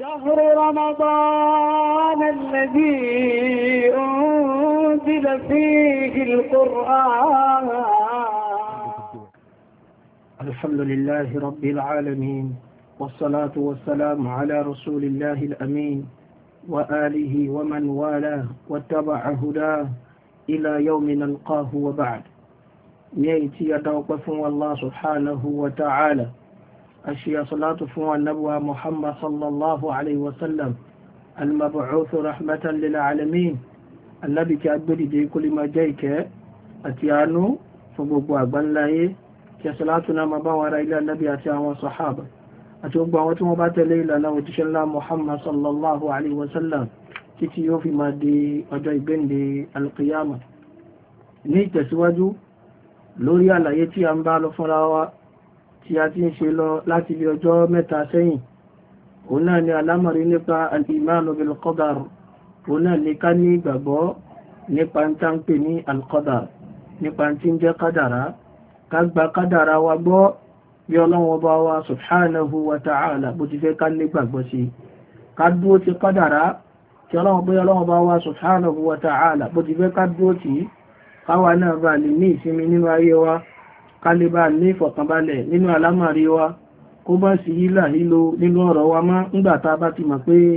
شهر رمضان الذي أنزل فيه القرآن. الحمد لله رب العالمين، والصلاة والسلام على رسول الله الأمين وآله ومن والاه واتبع هداه إلى يوم نلقاه وبعد. يأتي يتوقف الله سبحانه وتعالى أشياء صلاة فوى النبوة محمد صلى الله عليه وسلم المبعوث رحمة للعالمين النبي كأبدي دي كل ما جايك أتيانو فبقوا أبنلاي كصلاتنا مباورة إلى النبي أتيان والصحابة أتوقع وتمبات ليلة وتشلى محمد صلى الله عليه وسلم كتيو في مادي أجايبين دي القيامة نيت سواجو لوريا لا يتي أنبالو فراوة tí a ti ń ṣe lọ láti bí ọjọ́ mẹ́ta sẹ́yìn. Òun náà ni alámọ̀rí nípa al-imanu bil qadar. Òun náà ni ká ní ìgbàgbọ́ nípa ń tá ń pè ní al-qadar, nípa tí ń jẹ́ kádàrá. Ká gba kádàrá wa gbọ́ bí Ọlọ́run Ọba wa subhanahu wa ta'ala bó ti fẹ́ ká ní gbàgbọ́ sí. Ká dúró ti kádàrá tí Ọlọ́run Ọba wa subhanahu wa ta'ala bó ti fẹ́ ká dúró tí káwa náà bá lè ní ìsinmi nínú ayé wa. Kálíbà ní ìfọ̀kànbalẹ̀ nínú àlámàrí wa, kó bá sí hílà hílò nínú ọ̀rọ̀ wa máa ń gbàtà bá ti mọ̀ pé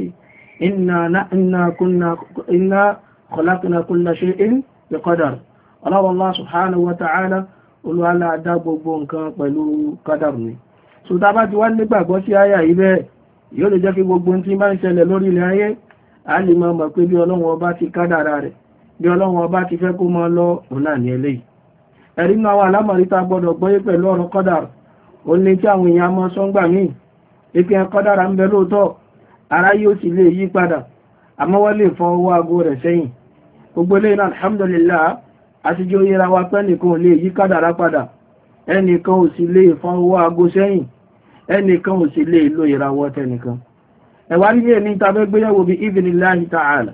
inna khalaqna kulla shay'in bi qadar. Allah subhanahu wa ta'ala olúwálá dá gbogbo nǹkan pẹ̀lú qadar ni. So tá bá ti wá nígbàgbọ́ sí àyà yìí bẹ́ẹ̀, yóò lè jẹ́ kí gbogbo tí bá ń ṣẹlẹ̀ lórí ilẹ̀ ayé, a lè mọ̀ pé bí Ọlọ́run Ọba ti kádàrá rẹ̀, bí Ọlọ́run Ọba ti fẹ́ kó máa lọ, òun náà ní eléyìí. Ẹ̀rí náà wà lámàríta gbọdọ̀ gbọ́yé pẹ̀lú ọ̀rọ̀ kọ́dàrù. Ó ní tí àwọn èèyàn mọ́ sọ́ngbà míì, ìpín kọ́dàrà ń bẹ lóòtọ́, ara yóò sì lè yí padà, àmọ́ wọ́n lè fọ owó ago rẹ̀ sẹ́yìn. Gbogbo ilé náà alhamdulillah, àti jẹ́ oyera wa pẹ́ nìkan ò lè yí kádàrá padà, ẹnìkan ò sì lè fọ owó ago sẹ́yìn, ẹnìkan ò sì lè lo ìràwọ̀ tẹnìkan. Ẹ̀wà rí ní ẹni tàbí gbéyàwó bí idhnillahi ta'ala.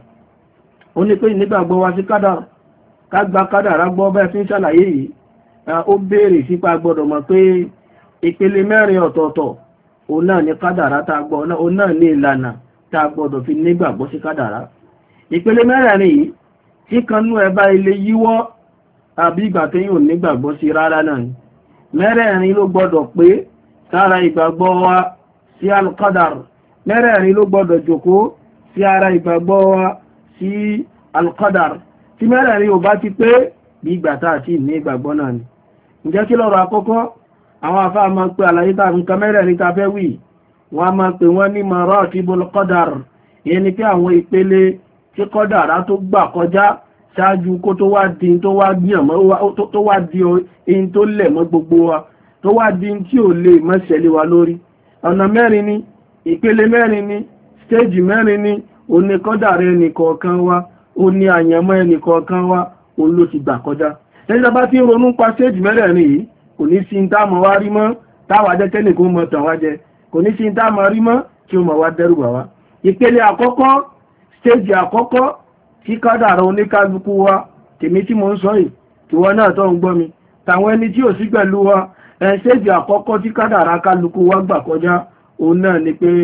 Ó ní pé nígbàgbọ́ wa sí kádàrá, ká gba kádàrá gbọ́ bẹ́ẹ̀ fi ń ṣàlàyé yìí, ó béèrè sípa gbọ́dọ̀ mọ̀ pé ìpele mẹ́rin ọ̀tọ̀ọ̀tọ̀ òun náà ní kádàrá tá gbọ́, òun náà ní ìlànà tá gbọ́dọ̀ fi nígbàgbọ́ sí kádàrá. Ìpele mẹ́rin yìí tí kan nú ẹ bá ilé yíwọ́ àbí ìgbà téyàn ò nígbàgbọ́ sí rárá náà ni. Mẹ́rẹ̀ẹ̀rin ló gbọ́dọ̀ pé sára ìgbàgbọ́ wa sí al-qadar. Mẹ́rẹ̀ẹ̀rin ló gbọ́dọ̀ jókòó sí ara ìgbàgbọ́ wa sí al-qadar. Tí mẹ́rẹ̀ẹ̀rin ò bá ti pé bí ìgbà táà tí ní ìgbàgbọ́ náà ni. Ǹjẹ́ kí lọ́rọ̀ àkọ́kọ́ àwọn afá máa ń pè àlàyé tàbí nǹkan mẹ́rẹ̀ẹ̀rin ta fẹ́ wí, wọ́n máa pè wọ́n ní maratibul qadar. Ìyẹn ni pé àwọn ìpele tí kọ́dàrá tó gbà kọjá ṣáájú kó tó wá di tó wá gbìyànmọ́ tó wá di in tó lẹ̀ mọ́ gbogbo wa, tó wá di tí ò lè mọ́ ṣẹlẹ̀ wa lórí. Ọ̀nà mẹ́rin ni, ìpele mẹ́rin ni, stéèjì mẹ́rin ni, òní kọ́dàrá ẹnìkọ̀ọ̀kan wa, ó ní àyànmọ́ ẹnìkọ̀ọ̀kan wa, òun ló ti gbà kọjá. Ẹjọ́ bá tí ń ronú pa stéèjì mẹ́rẹ̀ẹ̀rin yìí, kò ní sí ń táàmọ̀ wá rí mọ́ táwà jẹ́ tẹ́lẹ̀ kó mọ̀ tàn wá jẹ, kò ní sí ń táàmọ̀ rí mọ́ tí ó mọ̀ wá dẹ́rù bà wá. Ìpele àkọ́kọ́, stéèjì àkọ́kọ́ tí kádàrá oníkálukú wa, tèmi tí mo ń sọ yìí, tìwọ náà tó ń gbọ́ mi, tàwọn ẹni tí ò sí pẹ̀lú wa, stéèjì àkọ́kọ́ tí kádàrá kálukú wa gbà kọjá, òun náà ni pé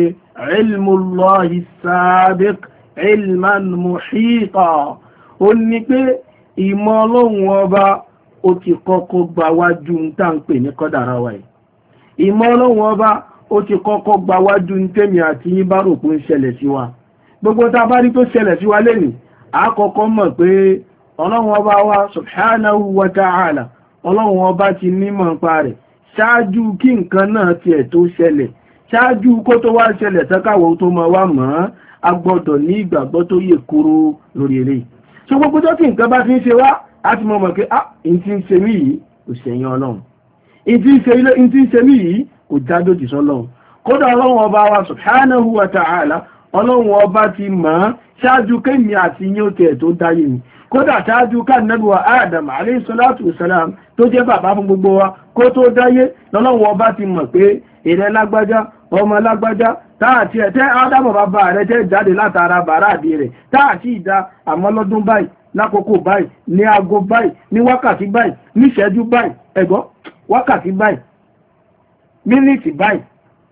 ilmullahi sabiq ilman muhita. Ó ní pé ìmọ̀ Ọlọ́run Ọba ó ti kọ́kọ́ gba wájú ń tà ń pè ní kádàrá wa yìí. Ìmọ̀ Ọlọ́run Ọba ó ti kọ́kọ́ gba wájú ń tèmi àti yín bá rò pé ń ṣẹlẹ̀ sí wa. Gbogbo tá bá rí tó ṣẹlẹ̀ sí wa lẹ́nìí, a kọ́kọ́ mọ̀ pé Ọlọ́run Ọba wa subhanahu wa ta'ala, Ọlọ́run Ọba ti nímọ̀ nípa rẹ̀ ṣáájú kí nǹkan náà tiẹ̀ tó ṣẹlẹ̀, ṣáájú kó tó wá ṣẹlẹ̀ tẹ́kàwọ́ tó máa wá mọ́, a gbọ́dọ̀ ní ìgbàgbọ́ tó yè kúrò lórí eléyìí. So gbogbo tó tí nǹkan bá fi ń ṣe wá, a ti mọ̀ pé in ti ń ṣe mí yìí kò ṣẹ̀yìn Ọlọ́run, in ti ń ṣe mí yìí kò jádòjì sọ́lọ́run. Kódà Ọlọ́run Ọba wa subhanahu wa ta'ala, Ọlọ́run Ọba ti mọ̀ ṣáájú kémi àti yín ó tẹ̀ tó dáyé mi. Kódà ṣáájú ká Ànábì wa Adam alayhi salatu wassalam tó jẹ́ bàbá fún gbogbo wa kó tó dáyé, Ọlọ́run Ọba ti mọ̀ pé ìrẹ́ lágbájá, ọmọ lágbájá, táàtí ẹ̀tẹ́ Ádámù bàbá rẹ̀ tẹ́ jáde látara bàrádì rẹ̀, táàtí ìdá àmọ́ lọ́dún báyìí, lákòókò báyìí, ní aago báyìí, ní wákàtí báyìí, ní ìṣẹ́jú báyìí, wákàtí báyìí, mínítì báyìí.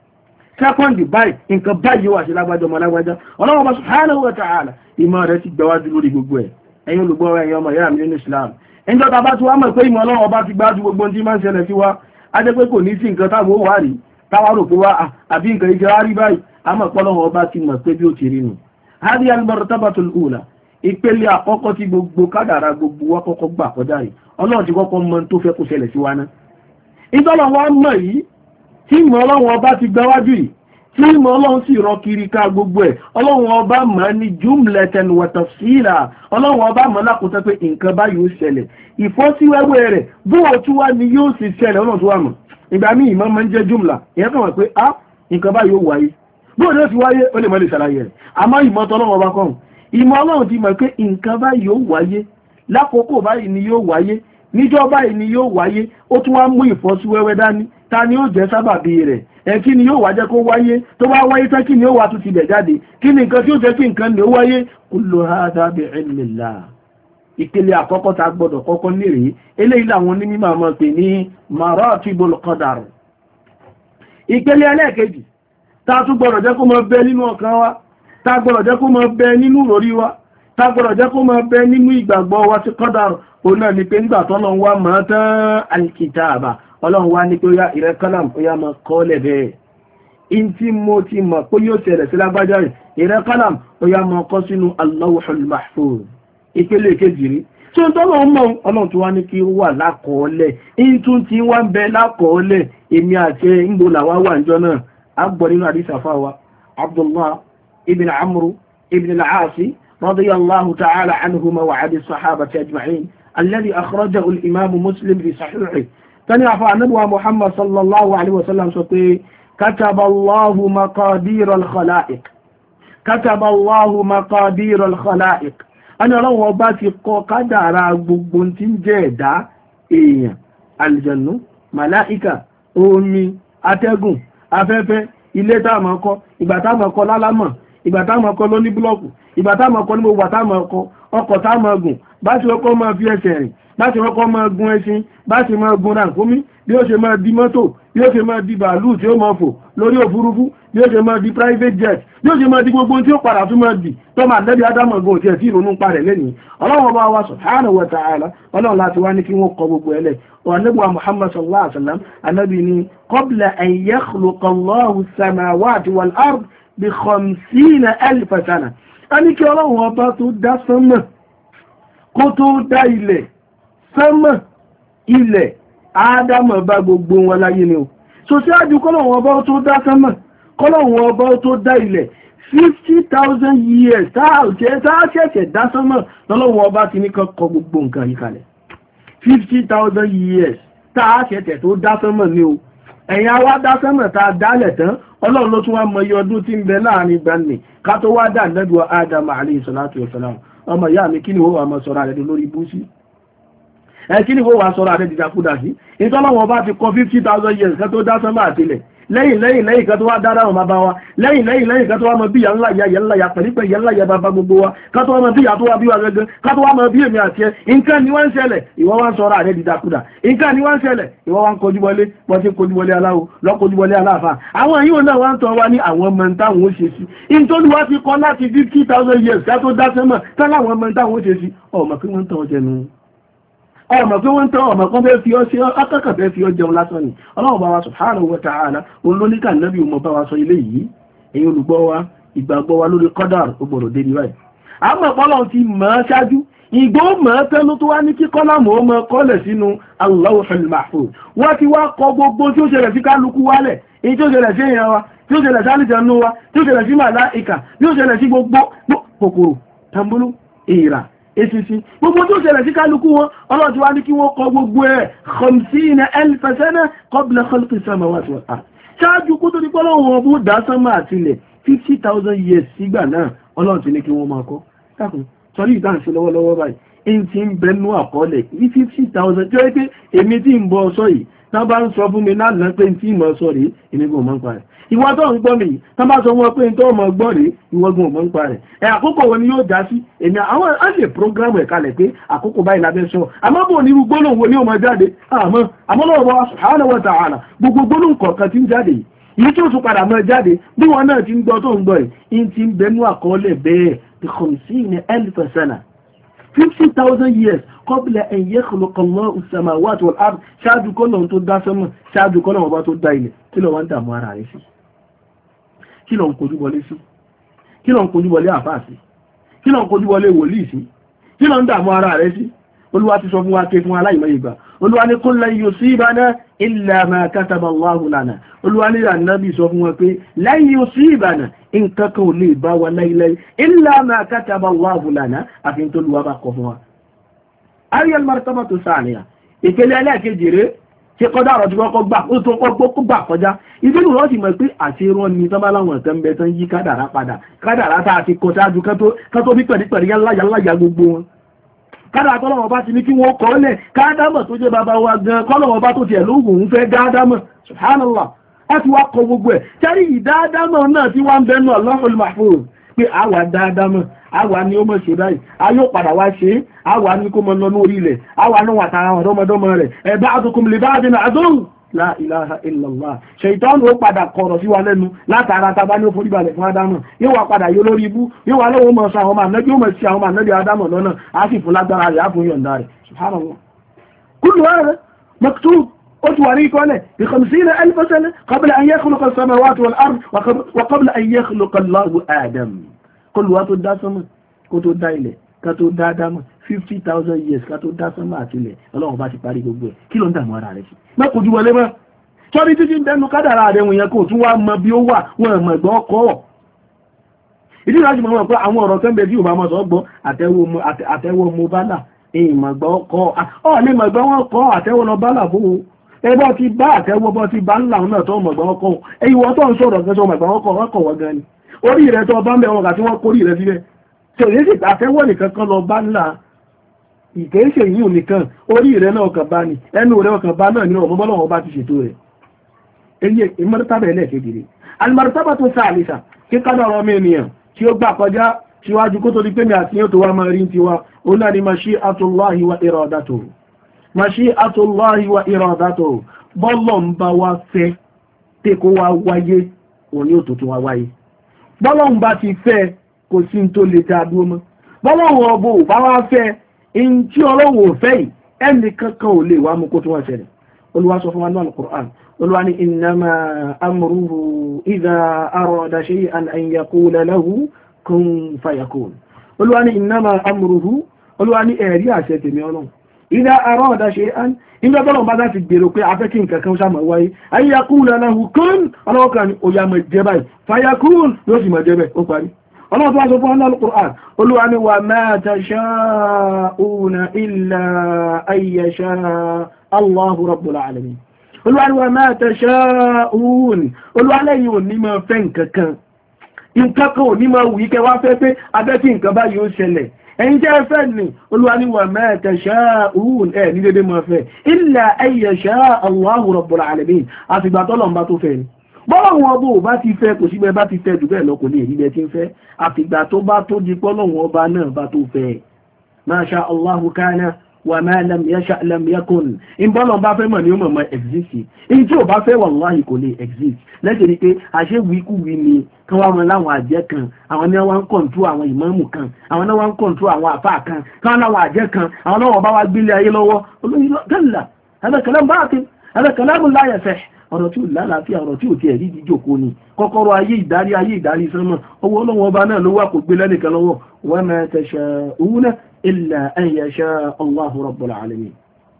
sẹ́kọ́ndì báyìí nǹkan báyìí wà sí lágbájá ọmọ lágbájá ọlọ́run bá subhanahu wa ta'ala ìmọ̀ rẹ̀ ti gbáwájú lórí gbogbo ẹ̀ ẹ̀yin olùgbọ́ ẹ̀yin ọmọ ìyá mi nínú Islam ẹjọ́ ta bá ti wá mọ̀ pé ìmọ̀ ọlọ́run ọba ti gbájú gbogbo tí máa ń ṣẹlẹ̀ sí wa á jẹ́ pé kò ní sí nǹkan táwọn ó wà rí táwa rò pé wá àbí nǹkan ìjọ á rí báyìí a mọ̀ pọ́lọ́run ọba ti mọ̀ pé bí ó ti rí nù. hadi al-martabatul ula ìpele àkọ́kọ́ tí gbogbo kádàrá gbogbo wa kọ́kọ́ gbà kọjá yìí ọlọ́run ti kọ́kọ́ mọ̀ tó fẹ́ kó ṣẹlẹ̀ sí wa ná. ìtọ́lọ̀ wa mọ̀ yìí tí ìmọ̀ ọlọ́run ọba ti gbáwájú yìí tí ìmọ̀ ọlọ́run sì rọ kiri ká gbogbo ẹ̀ ọlọ́run ọba mọ̀ ní jumlatan wa tafsila ọlọ́run ọba mọ̀ lákòótọ́ pé nǹkan báyìí ó ṣẹlẹ̀ ìfọ́síwẹ́wẹ́ rẹ̀ bó o tún wá ní yóò sì ṣẹlẹ̀ ọlọ́run tó wà mọ̀ ìgbà míì ìmọ̀ máa ń jẹ́ jumla ìyẹn kàn wọ́n pé nǹkan báyìí ó wáyé bó o ní ó ti wáyé ó lè mọ̀ lè ṣàlàyé rẹ̀ àmọ́ ìmọ̀ tọ́lọ́run ọba kọ́ ìmọ̀ ọlọ́run ti mọ̀ pé nǹkan báyìí ó wáyé lákòókò báyìí ni yóò wáyé níjọ́ báyìí ni yóò wáyé ó tún wá mú ìfọ́síwẹ́wẹ́ dání ta ni ó jẹ́ sábàbí rẹ̀ kí ni yóò wá jẹ́ kó wáyé tó bá wáyé tán kí ni ó wá tún ti bẹ̀ jáde kí ni nǹkan tí ó jẹ́ kí nǹkan ni ó wáyé kullu hadha bi ilmillah ìpele àkọ́kọ́ ta gbọ́dọ̀ kọ́kọ́ nírèé eléyìí làwọn onímọ̀ máa pè ní maratibul qadar ìpele ẹlẹ́ẹ̀kejì ta tún gbọ́dọ̀ jẹ́ kó máa bẹ nínú ọkàn wa ta gbọ́dọ̀ jẹ́ kó máa bẹ nínú ìròrí wa ta gbọ́dọ̀ jẹ́ kó máa bẹ nínú ìgbàgbọ́ wa ti qadar òun náà ni pé nígbà tọ́lọ́ wa máa tán alkitaba ọlọ́run wá ní pé ó yá ìrẹ́ kọ́làm ó yá máa kọ́ lẹ̀ bẹ́ẹ̀ in tí mo ti mọ̀ pé yóò ṣẹlẹ̀ sí lágbájá rẹ̀ ìrẹ́ kọ́làm ó yá máa kọ́ sínú Allahul Mahfuz ìpele kejì rí tí ó tọ́lọ̀ mọ́ ọlọ́run tó wá ní kí ó wà lákọọ́lẹ̀ in tún ti wá ń bẹ lákọọ́lẹ̀ èmi àti ìgbò làwá wà níjọ́ náà a gbọ́ nínú àdísàfà wa Abdullah ibn Amru ibn al-Aasi radiyallahu ta'ala anhuma wa abi sahabati ajma'in alladhi akhrajahu al-imam Muslim fi sahihi tani afa anabuwa Muhammad sallallahu alaihi wasallam sọ pé kataballahu maqadir al-khalaiq kataballahu maqadir al-khalaiq ani Ọlọ́run ọba ti kọ kádàrá gbogbo tí ń jẹ́ ẹ̀dá èèyàn aljannu malaika omi atẹ́gùn afẹ́fẹ́ ilé tá máa kọ́ ìgbà tá máa kọ́ lálámọ̀ ìgbà tá máa kọ́ lóní blọ́ọ̀kù ìgbà tá máa kọ́ ní gbogbo tá máa kọ́ ọkọ̀ tá máa gùn bá ti ọkọ̀ máa fi ẹsẹ̀ rìn bá ti ọkọ̀ máa gun ẹṣin bá ti máa gun ràkúnmí bí ó ṣe máa di mọ́tò bí ó ṣe máa di bàálù tí ó máa fò lórí òfurufú bí ó ṣe máa di private jet bí ó ṣe máa di gbogbo tí ó padà tún máa di tó máa lẹ́bí ádámọ̀gbọ̀n tí ẹ̀ tí ìrònú parẹ̀ lẹ́nìí ọlọ́run bá wa subhanahu wa ta'ala ọlọ́run láti wá ní kí wọ́n kọ gbogbo ẹlẹ̀ ọ̀nẹ́gbà Muhammad sallallahu alaihi wasallam anábì ni qabla an yakhluqa Allahu as-samawati wal ard bi 50,000 sana a ní kí ọlọ́run ọba tó dá sánmà kó tó dá ilẹ̀ sánmà ilẹ̀ ádámọ̀ bá gbogbo wọn láyé ni o so síwájú kọ́lọ̀wọ̀n ọba tó dá sánmà kọ́lọ̀wọ̀n ọba tó dá ilẹ̀ 50,000 years táà ṣẹ̀ṣẹ̀ dá sánmà lọ́lọ́wọ̀n ọba ti ní kọ gbogbo nǹkan yìí kalẹ̀ 50,000 years táà ṣẹ̀ṣẹ̀ tó dá sánmà ni o ẹ̀yìn awá dá sánmà táà dálẹ̀ tán ọlọ́run ló tún wá mọ iye ọdún tí ń bẹ láàrin ìgbàanì ká tó wá dá nẹ́dùn Ádámù alayhi salatu wassalam ọmọ ìyá mi kí ni ó wà mọ́ sọ́ra rẹ̀ lórí búsí kí ni ó wà sọ́ra rẹ̀ dìdàkúdà sí ìtọ́lọ́wọ́n bá ti kọ 50,000 years kan tó dá sánmà àtìlẹ̀ lẹ́yìn kan tó wá dára wọn bàbá wa lẹ́yìn kan tó wá mọ bí yà ńlá ya pẹ̀lípẹ̀ yà ńlá ya bàbá gbogbo wa kan tó wá mọ bí yà tó wá bí wa gẹ́gẹ́ kan tó wá mọ bí èmi àti ẹ nǹkan ni wọ́n ń ṣẹlẹ̀ ìwọ wá ń sọ ara rẹ̀ dìdàkudà nǹkan ni wọ́n ń ṣẹlẹ̀ ìwọ wá ń kojú wọlé wọ́n ti kojú wọlé aláwo lọ kojú wọlé aláàfà àwọn yìí náà wá ń tọ́ wá ní àwọn ọmọ táwọn ó ṣe sí nítorí wá ti kọ́ láti 50,000 years ká tó dá sẹ́mọ̀ tán láwọn ọmọ táwọn ó ṣe sí ọmọ pé wọ́n ń tọ́ ọ jẹnu ọmọ pé wọ́n ń tán ọmọ kan fẹ́ fi ọ́ sí akẹ́kọ̀ọ́ fẹ́ fi ọ́ jẹun lásán ni ọlọ́run bá wa subhanahu wa ta'ala olóníkà nẹ́bí ọmọ bá wa sọ ilé yìí èyí olùgbọ́ wa ìgbàgbọ́ wa lórí qadar ó gbọ́dọ̀ dé ní báyìí àmọ́ ọlọ́run ti mọ̀ ọ́ ṣáájú ìgbó mọ̀ ọ́ tẹ́lú tó wá ní kí kọ́lámù ó mọ kọ́lẹ̀ sínú Allahul Mahfuz wọ́n ti wá kọ gbogbo tí ó ṣẹlẹ̀ sí kálukú wálẹ̀ èyí tí ó ṣẹlẹ̀ sí èèyàn wa tí ó ṣẹlẹ̀ sí àlìjànnú wa tí ó ṣẹlẹ̀ sí màláìkà tí ó ṣẹlẹ̀ sí gbogbo kòkòrò tambulu èèrà èsìsì gbogbo tó ṣẹlẹ̀ sí kálukú wọn ọlọ́tí wá ní kí wọ́n kọ gbogbo ẹ̀ 50,000 sana qabla khalqi samawati wal ard ṣáájú kó tó ní pọ́lọ́ wọn bó dá sánmà àtilẹ̀ 50,000 years sígbà náà ọlọ́tí ní kí wọ́n máa kọ́ dákun sọrí ìdáǹsí lọ́wọ́lọ́wọ́ báyìí èyí tí ń bẹnu àkọọ́lẹ̀ ní 50,000 tí ó yẹ pé èmi tí ń bọ́ sọ yìí tán bá ń sọ fún mi náà pé tí ìmọ̀ sọ rèé èmi kò mọ̀ ń pa rẹ̀ ìwọ tó ń gbọ́ mi yìí tán bá sọ wọn pé tó mọ̀ gbọ́ rèé ìwọ gùn mọ̀ ń pa rẹ̀ àkókò wo ni yóò já sí èmi àwọn á lè prógrámù ẹ̀ kalẹ̀ pé àkókò báyìí lábẹ́ sọ àmọ́ bò ní irú gbólóhùn wo ni ó máa jáde àmọ́ lọ́wọ́ wa subhanahu wa ta'ala gbogbo gbólóhùn kọ̀ọ̀kan tí ń jáde yìí yìí tí ó tún padà mọ́ jáde bí wọn náà ti ń gbọ́ tó ń gbọ́ yìí ti ń bẹnu àkọọ́lẹ̀ bẹ́ẹ̀ bí 50,000 sana 50,000 years qabla an yakhluqa Allahu as-samawati wal ard ṣáájú kọ́nà tó dá sánmọ̀ ṣáájú kọ́nà ọba tó dá ilẹ̀ kí lọ wá ń dààmú ara rẹ̀ sí kí lọ ń kojú wọlé sí kí lọ ń kojú wọlé àfáà sí kí lọ ń kojú wọlé wòlíì sí kí lọ ń dààmú ara rẹ̀ sí olúwa ti sọ fún wa ké fún aláìmọye ìgbà olúwa ní qul lan yusibana illa ma kataba Allahu lana olúwa ní ànábì sọ fún wọn pé lan yusibana nǹkan kan ò lè bá wa láíláí illa ma kataba Allahu lana àfi tó lùwà bá kọ fún wa. ariel martabatu thaniya ìpele ẹlẹ́ẹ̀kejì rẹ̀ ṣe kọ́dá ọ̀rọ̀ tí wọ́n gbà ó tó kọ́ gbà kọjá ìdínú rọ́ sì mọ̀ pé àṣírọ́ ni tán bá láwọn ẹ̀tẹ́ ń bẹ tán yí kádàrá padà kádàrá tá a ti kọ sáájú kán tó bí pẹ̀lú yálàyà gbogbo wọn kádà tọ́lọ́wọ́ bá ti ní kí wọ́n kọ́ lẹ̀ káádámọ̀ tó jẹ́ bàbá wa gan kọ́lọ́wọ́ bá tó tiẹ̀ lóògùn ń fẹ́ dáadámọ̀ subhanallah a ti wá kọ gbogbo ẹ̀ tẹ́rí ìdáadámọ̀ náà tí wọ́n ń bẹ náà Allahul mahfuz pé àwa dáadámọ̀ àwa ni ó mọ̀ ṣe báyìí a yóò padà wá ṣe àwa ní kó mọ lọ lórí ilẹ̀ àwa náà wà tara àwọn ọmọdọ́mọ rẹ̀ ẹ̀bá àtòkùn lè bá àdínà àdóhùn la ilaha illallah ṣèitán ó padà kọ̀rọ̀ sí wa lẹ́nu látara tàbá ní ó forí balẹ̀ fún Ádámọ̀ yóò wá padà yóò lórí ibú yóò wá lọ́wọ́ mọ̀ sí àwọn ọmọ ànẹ́bí ó mọ̀ sí àwọn ọmọ ànẹ́bí Ádámọ̀ lọ́nà á sì fún lágbára rẹ̀ á fún yọ̀ǹda rẹ̀ subhanallah kullu hadha maktub ó ti wà ní ìkọ́lẹ̀ bi 50,000 sana qabla an yakhluqa as-samawati wal ard wa qabla an yakhluqa Allahu Adam kullu wa tó dá sánmà kó tó dá ilẹ̀ ká tó dá Ádámọ̀ 50,000 years ká tó dá sánmà àti ilẹ̀ Ọlọ́run bá ti parí gbogbo ẹ̀ kí ló ń dààmú ara rẹ̀ sí mẹ́kòjú wọlé mọ́ sọ́rí títí ń bẹnu kádàrà rẹ̀ wọ̀nyẹn kò tún wá mọ bí ó wà wọn mọ̀ ẹ̀gbọ́n kọ́ ìdí ìrájú mọ̀ pé àwọn ọ̀rọ̀ tẹ́ńbẹ̀ tí ò bá mọ̀ sọ gbọ́ àtẹ́wọ́ mo bálà ìmọ̀gbọ́n kọ́ ọ̀ ní mọ̀gbọ́n wọn kọ́ àtẹ́wọ́ lọ bálà fún o ẹgbọ́ ti bá àtẹ́wọ́ bọ́ ti bá ńlá náà tó mọ̀gbọ́n kọ́ ẹ̀yìn wọ́n tó ń sọ̀rọ̀ gẹ́sọ mọ̀gbọ́n kọ́ wọ́n kọ̀ wọ́n gan ni orí rẹ̀ tó bá ń bẹ̀ wọn kà tí wọ́n kórì rẹ̀ síbẹ̀ tí òye sì àtẹ́wọ́ nìkan kan lọ bá ńlá ìkéṣe yìí nìkan orí rẹ̀ náà kàn bá ní ẹnu rẹ̀ kàn bá náà ní ọmọ bọ́lọ́wọ́ bá ti ṣètò rẹ̀ èyí ìmọ̀rítàbà ẹlẹ́ẹ̀kejì almartaba tó sáàlìsà kí kádàrá ọmọ ènìyàn tí ó gbà kọjá síwájú kó tó di pé mi àti yóò tó wá máa rí tiwa ó náà ni mashi'atullahi wa iradatuhu mashi'atullahi wa iradatuhu bọ́lọ̀ ń bá wá fẹ́ tí kó wá wáyé òní ò tó tún wá wáyé bọ́lọ̀ ń bá ti fẹ́ kò sí tó lè dá dúró mọ́ bọ́lọ̀ ọ̀bọ̀ bá wá fẹ́ in tí ọlọ́wọ̀ fẹ́ yìí ẹnì kankan ò lè wá mú kó tún wá ṣẹlẹ̀ Olúwa sọ fún wa náà Al-Qur'an Olúwa ní innama amruhu idha arada shay'an an yaqula lahu kun fayakun Olúwa ní innama amruhu Olúwa ní ẹ̀rí àṣẹ tèmi Ọlọ́run idha arada shay'an nígbà tọ́lọ̀ bá láti gbèrò pé afẹ́ kí nǹkan kan sáàmà wáyé an yaqula lahu kun ọlọ́wọ́kan ni ó yá mọ̀ jẹ́ báyìí fayakun yóò sì mọ̀ jẹ́ bẹ́ẹ̀ ó parí ọlọ́wọ́ tó wá sọ fún ọlọ́run Al-Qur'an Olúwa ní wa ma tasha'una illa an yasha Allahu Rabbul Alamin Olúwa ní wa ma tasha'un Olúwa lẹ́yìn ò ní máa fẹ́ nǹkan kan ò ní máa wù kẹ́ wá fẹ́ pé abẹ́ kí nǹkan báyìí ó ṣẹlẹ̀ ẹ̀yin jẹ́ fẹ́ ní Olúwa ní wa ma tasha'un ẹ̀ ní dédé máa fẹ́ illa an yasha Allahu Rabbul Alamin àfìgbà tọ́lọ̀mbá tó fẹ́ ni bọ́lọ̀wọ̀n ọbọ̀ bá ti fẹ́ kò síbẹ̀ bá ti fẹ́ jù bẹ́ẹ̀ lọ kò lè rí bẹ́ẹ̀ tí ń fẹ́ àfìgbà tó bá tó di pọ́lọ̀wọ̀n ọba náà bá tó fẹ́ ma sha Allahu kana wa ma lam yasha lam yakun ìbọ́lọ̀ bá fẹ́ mọ̀ ní ó mọ̀ exist èyí tí ò bá fẹ́ wallahi kò lè exist lẹ́sẹ̀ ni pé àṣẹ wíkúwí ni kan wá wọn láwọn àjẹ́ kan àwọn ní wọ́n ń kọ̀ǹtú àwọn ìmáàmù kan àwọn ní wọ́n ń kọ̀ǹtú àwọn àfáà kan kan láwọn àjẹ́ kan àwọn náà wọ́n bá wá gbélé ayé lọ́wọ́ olóyìn gẹ́lá ẹlẹ́kẹ̀lẹ́ bá ti ẹlẹ́kẹ̀lẹ́ mú láyẹ̀fẹ́ ọ̀rọ̀ tí ò lálàáfíà ọ̀rọ̀ tí ò tiẹ̀ rí ìdíjòkó ni kọ́kọ́rọ́ ayé ìdarí sánmọ̀ owó ọlọ́wọ́ ọba náà ló wà kò gbé lẹ́nìkan lọ́wọ́ wa ma tasha'una illa an yasha Allahu Rabbul Alamin.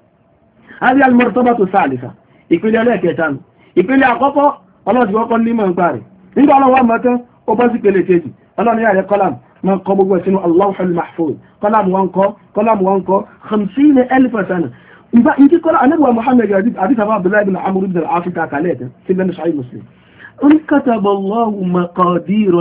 هذه المرتبة الثالثة ìpele ẹlẹ́ẹ̀kẹta nù ìpele àkọ́kọ́ ọlọ́sì kọ́kọ́ nímọ̀ ń parí nígbà ọlọ́wọ́ mọ́tán ó bọ́ sí pele kejì ọlọ́ni ààrẹ kọ́lám ma kọ gbogbo ẹ̀sínú Allahul Mahfuz kọ́lám wọn kọ́ 50,000 sana ìgbà ìdí kọ́lá anábíwá Muhammad àdísàfà Abdullahi bin Amr ibn al-Afrika kalẹ́ẹ̀tẹ́ sí lẹ́nu Sahih Muslim orí kataballahu maqadir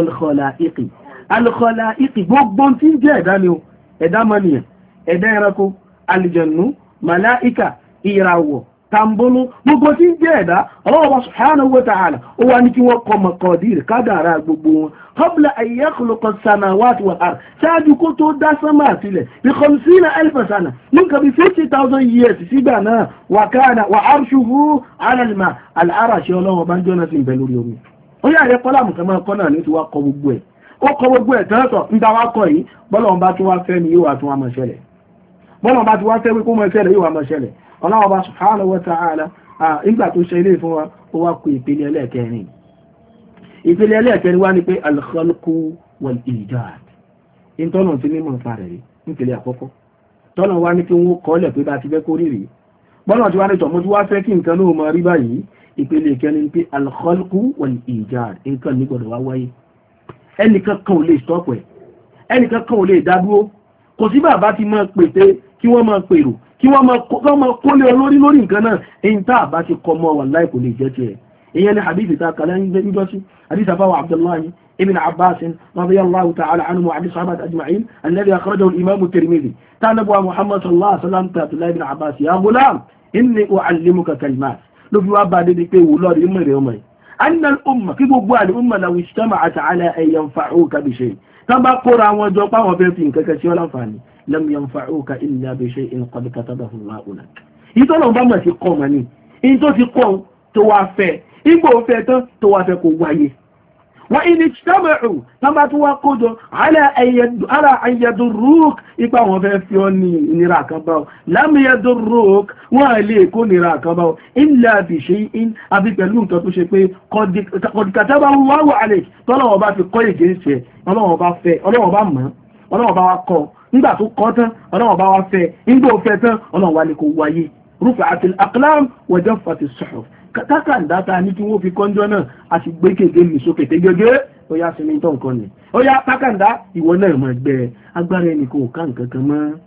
al-khalaiq gbogbo tí ń jẹ́ ẹ̀dá ni ó ẹ̀dá mọ́nìyàn ẹ̀dá ẹranko alìjẹ̀nú màláìkà ìràwọ̀ tambolo gbogbo tí ń jẹ́ ẹ̀dá Allah subhanahu wa ta'ala ó wá ní kí wọ́n kọ maqadir kádàrá gbogbo wọn qabla an yakhluqa as-samawati wal ard ṣáájú kó tó dá sánmà àtilẹ̀ bí 50,000 sana nǹkan bí 50,000 years sígbà náà wa arshuhu 'ala al-ma' al-arashi ọlọ́wọ́ bá ń jọ́nà sí ìbẹ̀ lórí omi ó yà rẹ̀ kọ́lá mùkànmá kọ́ náà ní ti wá kọ gbogbo ẹ̀ ó kọ gbogbo ẹ̀ tẹ́lẹ̀tọ̀ ń dáwà kọ yìí bọ́lọ̀ bá tún wá fẹ́ ni yóò wá tún wá mọ̀ ṣẹlẹ̀ bọ́lọ̀ bá tún wá fẹ́ wípé mọ̀ ṣẹlẹ̀ yóò wá mọ̀ ṣẹlẹ̀ Allah bá subhanahu wa ta'ala ìgbà tó ṣe ilé fún wa ó wá kú ìpele ẹlẹ́ẹ̀kẹrin wá ní pé al-khalqu wal-ijad ìtọ́nà tí mímọ̀ fa rẹ̀ nípele àkọ́kọ́ tọ́nà wá ní kí wọ́n kọ́lẹ̀ pé bá ti fẹ́ kó rírì bọ́nà tí wá ní tọ̀mọ́ tí wá fẹ́ kí nǹkan náà mọ̀ rí báyìí ìpele ìkẹrin pé al-khalqu wal-ijad nǹkan ní gbọ́dọ̀ wá wáyé ẹnìkan kan ò lè stọ́pù ẹ̀ ẹnìkan kan ò lè dádúró kò sí bàbá ti máa pète kí wọ́n máa pèrò kí wọ́n máa kólé olórí lórí nǹkan náà èyí tá àbá ti kọ mọ́ wallahi kò lè jẹ́ tiẹ̀ ìyẹn ni hadith ta kàlẹ́ ń jọ́sí hadith àbáwọ̀ Abdullahi ibn Abbas radiyallahu ta'ala anhu wa hadith sahabat ajma'in alladhi akhrajahu al-imam at-Tirmidhi tanabu Muhammad sallallahu alaihi wasallam ta Abdullahi ibn Abbas ya ghulam inni u'allimuka kalimat ló fi wá bá dé pé wò lọ́ọ̀dì ìmọ̀ rẹ̀ ọmọ yìí anna al-umma kí gbogbo al-umma law ijtama'at ala an yanfa'uka bi shay tán bá kóra wọn jọ páwọn fẹ́ fi nǹkan kẹsí ọlọ́nfààní lam yanfa'uka illa bi shay'in qad katabahu Allahu lak ìtọ́lọ̀ bá mọ̀ sí kọ́ mọ̀ ní in tó ti kọ́ tó wá fẹ́ igbó fẹ́ tán tó wá fẹ́ kó wáyé wa in ijtama'u tán bá tó wá kójọ ala an yadurruk ipa wọn fẹ́ fi ọ́ ní ìnira kan bá lam yadurruk wọ́n lè kó nira kan bá illa bi shay'in àbí pẹ̀lú nǹkan tó ṣe pé qad katabahu Allahu alayk tọ́lọ̀ bá fi kọ́ ìgbésẹ̀ ọlọ́wọ́ bá fẹ́ ọlọ́wọ́ bá mọ̀ ọlọ́wọ́ bá wá kọ́ nígbà tó kọ́ tán ọlọ́wọ́ bá wá fẹ́ nígbà ó fẹ́ tán ọlọ́wọ́ wá ní kó wáyé rufi'atil aqlam wa jaffatis suhuf kátàkàndá ta ní kí wọ́n fi kọ́njọ́ náà a sì gbé kéde mi sókè tégégé ó yá sí ní tọ́ nǹkan ni ó yá tákàndá ìwọ náà mọ̀ gbẹ agbára ẹnì kò ká nǹkan kan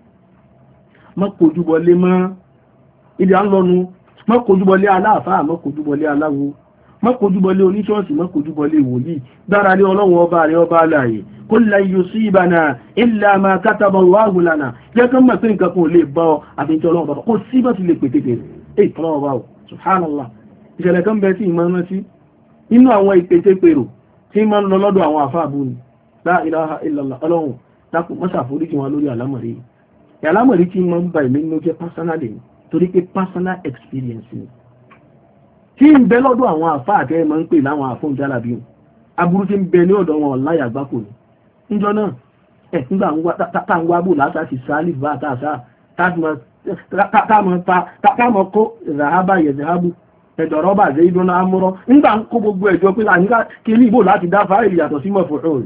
mọ́ kojú bọlé mọ́ ibi à ń lọnu mọ́ kojú bọlé aláàfáà mọ́ kojú bọlé aláwo mọ́ kojú bọlé oníṣọ́ọ̀sì mọ́ kojú bọlé wòlíì dára lé ọlọ́run ọba rẹ̀ ọba aláàyè kul lan yusibana illa ma kataba Allahu lana jẹ́ kán mọ̀ pé nǹkan kan ò lè bá ọ àbíjọ́ ọlọ́run bàbá kò sí bá ti lè pètè pèrè ọlọ́run bá ọ subhanallah ìṣẹ̀lẹ̀ kan bẹ tí ìmọ̀ rántí inú àwọn ìpètè pèrò tí ma ń lọ lọ́dọ̀ àwọn àfáàbù ni la ilaha illallah ọlọ́run dákùn mọ́sà foríjì wọn lórí àlámọ̀rí tí ma ń ba ìmẹ́ inú jẹ́ personally torí pé personal experience ni tí ń bẹ lọ́dọ̀ àwọn àfáàtẹ́ ma ń pè láwọn àfóúnjálàbí aburú tí ń bẹ ní ọ̀dọ̀ wọn láyà gbákò ní níjọ́ náà nígbà tá ń wábò látàkì sáálì bá àtàṣà táàmọ̀ kó ìràhábà yẹ̀dẹ̀hábù ẹ̀dọ̀rọ̀bà zẹ́ ìdọ́nà amúrọ́ nígbà ń kó gbogbo ẹ̀jọ́ pé àníká kí ní ìbò láti dá fáìlì yàtọ̀ sí mọ̀ fòrò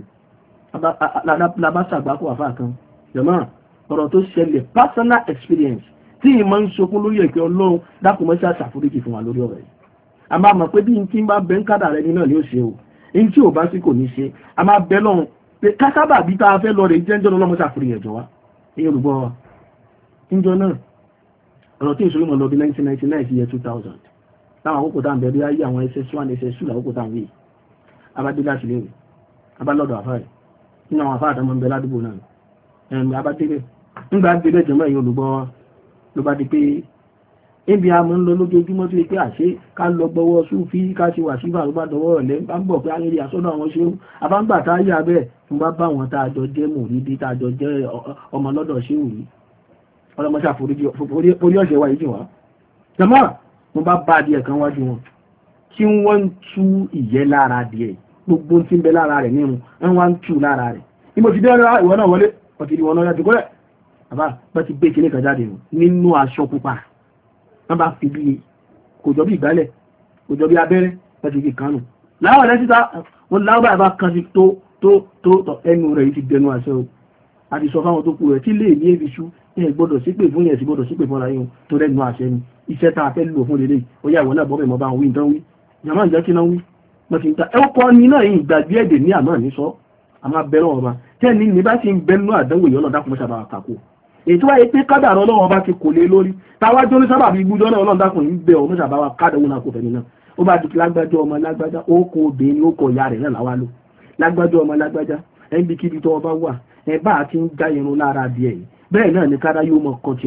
labásàgbákò àfáà kan jọmọ́ ọ̀rọ̀ tó ṣẹlẹ̀ personal experience tí ìmọ̀ ń sokún lórí ẹ̀kẹ́ ọlọ́run dákùnmọ́sá ṣàforíjì fún wa lórí ọ̀rọ̀ yìí a máa mọ̀ pé bí n tí ń bá bẹ́ ń kádà rẹ nínú ní ó ṣe o in tí ò bá sí kò ní ṣe a máa bẹ́ lọ́run pé kásábà bí tá a fẹ́ lọ rẹ̀ jẹ́jọ́ lọ́mọ ṣàforíjì ẹ̀jọ̀ wa èyí olùgbọ́ wa níjọ náà ọ̀rọ̀ tí ìṣòro mọ̀ lọ bí 1999 sí year 2000 láwọn àkókò tá à ń bẹ̀rẹ̀ ayé àwọn ss1 ss2 lákòókò tá à ń wí abádé láti léèrè abálọ́dọ̀ àfáà rẹ̀ nínú àwọn àfáà àtàmọ́ ń bẹ ládùúgbò náà abádélé nígbà délé jẹmọ́ èyí olùgbọ́ ló bá di pé ibi a mọ́ ń lọ lójoojúmọ́ sí pé àṣé ká lọ gbọ́wọ́ súfí ká ṣe wà sífà ló bá dọwọ́ ọ̀lẹ́ bá ń bọ̀ pé ayẹyẹ àsọ́dọ̀ àwọn ṣéwù abáǹgbà tá yà bẹ́ẹ̀ fún bá bá wọn tá a jọ jẹ́ mùrídí tá a jọ jẹ́ ọmọ lọ́dọ̀ ṣéwù yìí ọlọ́mọṣà forí ọ̀ṣẹ̀ wa yìí jù wá jọmọ́ mo bá bá adìẹ kan wájú wọn tí wọ́n ń tú ìyẹ́ lára adìẹ gbogbo tí ń bẹ lára rẹ̀ nínú wọ́n ń tú lára rẹ̀ ìmọ̀ ti dé ìwọ náà wọlé ọ̀tí ìwọ náà yàtọ̀ kọ́lẹ̀ bàbá bá ti gbé kíní kan jáde nínú aṣọ pupa wọ́n bá fi bí kò jọ bí ìgbálẹ̀ kò jọ bí abẹ́rẹ́ wọ́n ti fi kánù láwọn ẹ̀rẹ́ síta wọ́n láwọn bá kan sí tó ẹnu rẹ̀ yìí ti dẹnu àṣẹ o àti sọ fáwọn tó kú rẹ̀ tí lè ní èbì ṣú ẹ̀ gbọ́dọ̀ sípè fún yẹn sí gbọ́dọ̀ sípè fúnra yín tó rẹ̀nu àṣẹ ni iṣẹ́ tá a fẹ́ lò fún lélẹ̀ ó yà ìwọ náà bọ́ mẹ́mọ́ bá wí nǹkan wí ìyàmá ìjẹ́ kí náà wí wọ́n ti ń ta ẹ̀kọ́ ní náà yìí gbàgbé èdè ní àmọ́ ní sọ àmọ́ bẹ̀rẹ̀ ọba tẹ́ni ní bá ti ń bẹnu àdánwò yìí ọlọ́dà kò mọ́ṣà bá kàkó èyí tó wáyé pé kádàrá ọlọ́wọ́ bá ti kò lé lórí táwájú ní sábà bí gbúdọ́ náà ọlọ́dà kò ń bẹ ọ mọ́ṣà bá wa kádàwó náà kò fẹ́ nínú ó bá di lágbájá ọmọ lágbájá ó kó obìnrin ó kọ ìyá rẹ̀ náà láwá lò lágbájá ọmọ lágbájá ẹnbí kíbi tó ọba wà ẹ bá ti ń já irun lára díẹ̀ yìí bẹ́ẹ̀ náà ni kára yóò mọ kọ́ tiẹ̀ o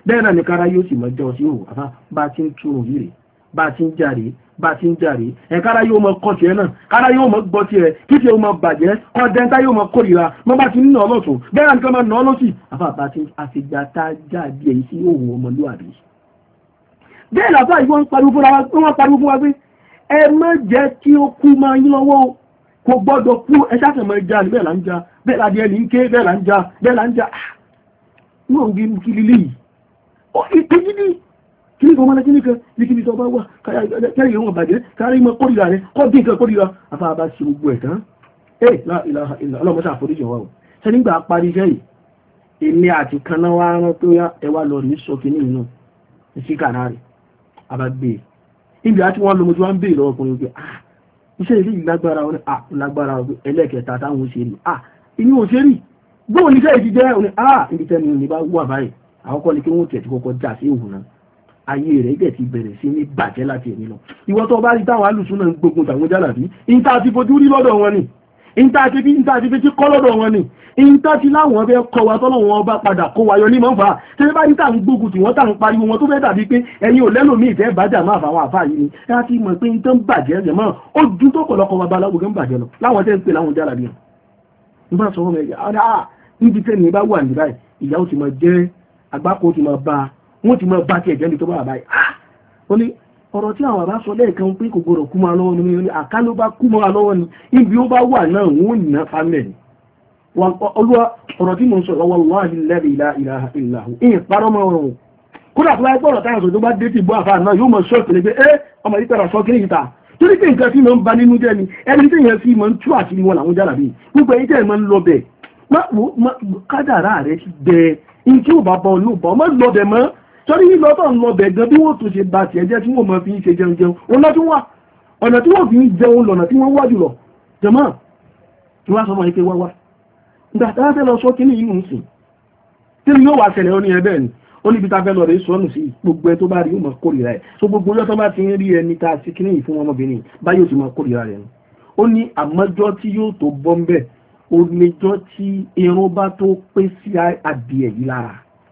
bẹ́ẹ̀ náà ni kára yóò sì mọ́ jọ sí òwò àfá bá ti ń túrùn yìí rè bá ti ń jàre kára yóò mọ kọ́ tiẹ̀ náà kára yóò mọ gbọ́ tiẹ̀ kí tiẹ̀ yóò mọ bàjẹ́ kọ́ńtẹ́ńtà yóò mọ kórìíra mọ́ bá ti ń nà ọlọ́tún bẹ́ẹ̀ náà nìkan máa nà ọlọ́sì àfá bá ti àfìgbà tá a jáde èyí sí òwò ọmọlúwàbí. bẹ́ẹ̀ làbá yìí wọ́n pariwo fún wa pé ẹ má jẹ́ kí ó kú máa yín lọ́wọ́ kò gbọ́dọ̀ kú ẹ ṣáàtẹ̀ mọ́ ẹja ní bẹ́ẹ̀ là ń ja bẹ́ẹ̀ ládìẹ ní ké bẹ́ẹ̀ là ń ja náà ń gbé kí lílé yìí ó ìtẹ́jú ní kí ní ọmọdé kí ní kan ní kí ní tọ́ bá wà káyọ̀ ìwọ̀n bàjẹ́ káyọ̀ ìmọ̀ kórìíra rẹ̀ kọ́ dín nǹkan kórìíra afáàbá sí gbogbo ẹ̀ tán la ilaha illa ọlọ́mọṣà àforíjì wa o ṣe nígbà parí iṣẹ́ yìí èmi àti kaná wa rán tó yá ẹ wá lọ rí sókè ní inú sí kànáà rẹ̀ abágbé ibi àti wọn lọmọdé wa ń bèèrè ọkùnrin pé iṣẹ́ ilé ìlágbára wọn lágbára ẹlẹ́kẹta táwọn òṣèré inú òṣèré gbóhùn níṣẹ́ ìdí jẹ́ òní ibi tẹ́ni ní bá wà báyìí àwọn kọ́ ni kí wọ́n tẹ̀ tí kọ́kọ́ já sí òun náà ayé rẹ̀ gẹ̀ ti bẹ̀rẹ̀ sí ní bàjẹ́ láti ẹ̀mí lọ ìwọ tó bá rí táwọn alùsùn náà ń gbógun tàwọn jálàbí ìta àti fojú rí lọ́dọ̀ wọn ni ìta àti fi tí kọ́ lọ́dọ̀ wọn ni ìta ti láwọn ọbẹ̀ kọ wa tọ́lọ̀ wọn bá padà kó wa yọ ní mọ́fà tẹ́lẹ̀ bá ní tà ń gbógun tí wọ́n tà ń pariwo wọn tó fẹ́ dàbí pé ẹ̀yin ò lẹ́lòmí ìfẹ́ bàjá máa fà àwọn àfáà yìí ni ẹ á ti mọ̀ pé ń tán bàjẹ́ ẹ̀jẹ̀ mọ́ ó ju tó pọ̀lọpọ̀ wa baláwo gan bàjẹ́ lọ láwọn tẹ́ ń pè láwọn jálàbí ọ̀ nígbà sọ wọn níbi tẹ́ni bá wà ní báyìí ìyá ó ti máa jẹ́ àgbákò ti máa bá wọ́n ti máa bá ti ẹ̀jẹ̀ ní tó bá báyìí ó ní ọ̀rọ̀ tí àwọn àbá sọ lẹ́ẹ̀kan pé kò gbọdọ̀ kú máa lọ́wọ́ ni àká ló bá kú máa lọ́wọ́ ni ibi ó bá wà náà wọ́n ò ná famẹ̀ ni olúwa ọ̀rọ̀ tí mo ń sọ wallahi alladhi la ilaha illa hu ìyẹn parọ́ mọ́ ọ̀rọ̀ kódà tó láyé pọ̀rọ̀ táyà sọ tó bá dé ti bọ́ àfáà náà yóò mọ̀ ṣọ́ọ̀tì lé pé ọmọ yìí pẹ̀rọ sọ kiri ìta torí pé nǹkan tí mo ń ba nínú jẹ́ ni ẹni tí yẹn fi mọ̀ ń tú àti wọn làwọn jára bíi gbogbo ẹ̀yìn tẹ́ ẹ̀ máa ń lọ bẹ̀ kádàrá rẹ̀ ti bẹ̀ in tí ò bá bọ́ ló bọ́ mọ́ lọ bẹ̀ mọ́ torí lílọ tó ń lọ bẹ̀ gan bí wọ́n tún ṣe bá tiẹ̀ jẹ́ tí wọ́n mọ̀ fi ń ṣe jẹun òun lọ́tún wà ọ̀nà tí wọ́n fi ń jẹun lọ́nà tí wọ́n wá jùlọ jẹ̀mọ́ tí wọ́n sọ mọ́ ike wá ìgbà tí wọ́n fẹ́ lọ sọ kí ní inú ń sìn tí yóò wá ṣẹlẹ̀ ó ní ẹbẹ̀ ni ó níbi ta fẹ́ lọ rẹ̀ sọ́nù sí gbogbo ẹ tó bá rí ó mọ̀ kórìíra ẹ̀ so gbogbo ọjọ́ tó bá ti ń rí ẹni ta sí kí ní ìfún ọmọbìnrin báyìí ó ti mọ̀ kórìíra rẹ̀ ó ní àmọ́jọ́ tí yóò tó bọ́ ń bẹ̀ ó níjọ́ tí irun bá tó pé sí adìẹ yìí lára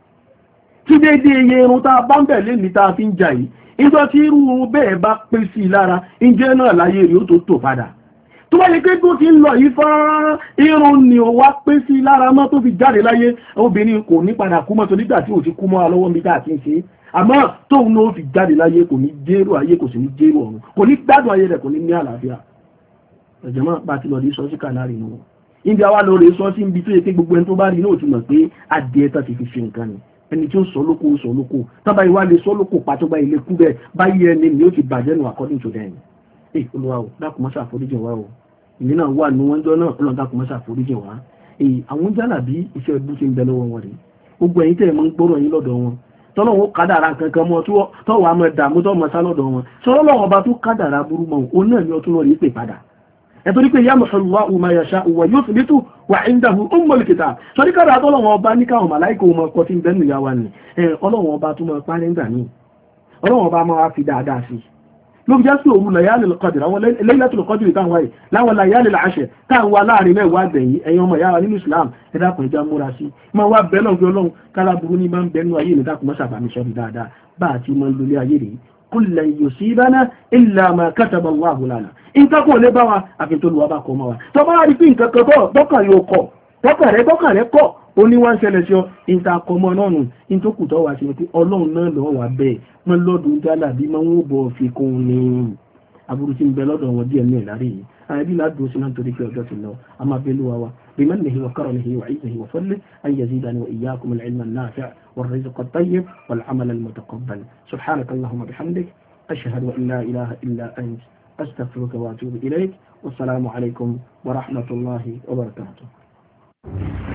tí dédé iye irun tá a bá ń bẹ̀ lé ní ta fi ń jà yìí ìjọ tí irú bẹ́ẹ̀ bá pé sí i lára ìjẹ́ náà láyé rí ó tó tò padà tó wáyé pé tó ti ń lọ yìí fán irun ni ó wá pé sí lára mọ́ tó fi jáde láyé obìnrin kò ní padà kú mọ́ tó nígbà tí ò ti kú mọ́ alọ́wọ́ mi dáa kí n ṣe àmọ́ tóun náà fi jáde láyé kò ní jérò ayé kò sì ní jérò ọ̀run kò ní gbádùn ayé rẹ̀ kò ní ní àlàáfíà ẹ̀jẹ̀mọ́ bá ti lọ rí sọ sí kànáàrí nù ibi àwa lọ rí sọ sí ibi tó yẹ pé gbogbo ẹni tó bá rí náà ti mọ̀ pé adìẹ tó ti fi ṣe nǹkan ni ẹni tí ó sọ lóko tábà ìwà lè sọ lóko pàtó bá ilé kú bẹ́ẹ̀ báyìí ẹni ni ó ti bàjẹ́ nù according to them olúwa o dákun mọ́ṣà àforíjì wa o ìní náà wà ní wọ́n jọ náà ọlọ́dà kò mọ́ṣà àforíjì wa àwọn jálàbí iṣẹ́ ẹbú ti ń bẹ lọ́wọ́ wọn rè gbogbo ẹ̀yin tẹ̀ mọ́ ń gbọ́rọ̀ yín lọ́dọ̀ wọn tọ́lọ́wọ́ kádàrà kankan mọ́ tọ́wọ́ àmọ́ dààmú tọ́ mọ́ sá lọ́dọ̀ wọn sọ́lọ́wọ́ bá tó kádàrà burú mọ́ òun náà ni ọtún lọ rí pè padà ẹ̀tọ́rí pé yamhu Allahu ma yasha'u wa yuthbitu wa 'indahu ummul kitab sọ́rí kádàrà tọ́lọ́wọ́ ọba ní káwọn màláìkò ọmọ ọkọ̀ tí ń bẹ́nu ìyá wa ni ọlọ́wọ́ ọba tó máa parí ńgbà ní ọlọ́wọ́ ọba máa fi dáadáa sí ló fi já sí òru Layalil Qadr àwọn Laylatul Qadr táwọn wáyé láwọn Layalil 'Ashr táwọn wá láàrin mẹ́wàá gbẹ̀yìn ẹ̀yin ọmọ ìyá wa nínú Islam ẹ̀dá kan ìjà múra sí ma wá bẹ́ẹ̀ lọ́n fi ọlọ́run kára burú ní máa ń bẹ́nu ayé ìrìndà kùmọ́ sàbàmì sọ́rí dáadáa bá àti mọ́ lórí ayé rèé kul lan yusibana illa ma kataba Allahu lana nǹkan kò lè bá wa àfi tó lu wa bá kọ́ mọ́ wa tó bá rí pé nǹkan kan tọ́kàn yóò kọ̀ tọ́kàn rẹ̀ kọ̀ ó ní wá ń ṣẹlẹ̀ sí ọ ìta kọmọ náà nù ní tó kù tọ́ wá sí pé ọlọ́run náà lọ́wọ́ wà bẹ́ẹ̀ wọ́n lọ́dún jálà bí máa ń wò bọ̀ fi kún un ní aburú tí ń bẹ lọ́dọ̀ wọn díẹ̀ ní ìlárí yìí àyẹ̀bí ládùn sí náà torí pé ọjọ́ ti lọ a máa bẹ lúwa wa بمنه وكرمه وعزه وفضله أن يزيدني وإياكم العلم النافع والرزق الطيب والعمل المتقبل سبحانك اللهم بحمدك أشهد أن لا إله إلا أنت أستغفرك وأتوب إليك والسلام عليكم ورحمة الله وبركاته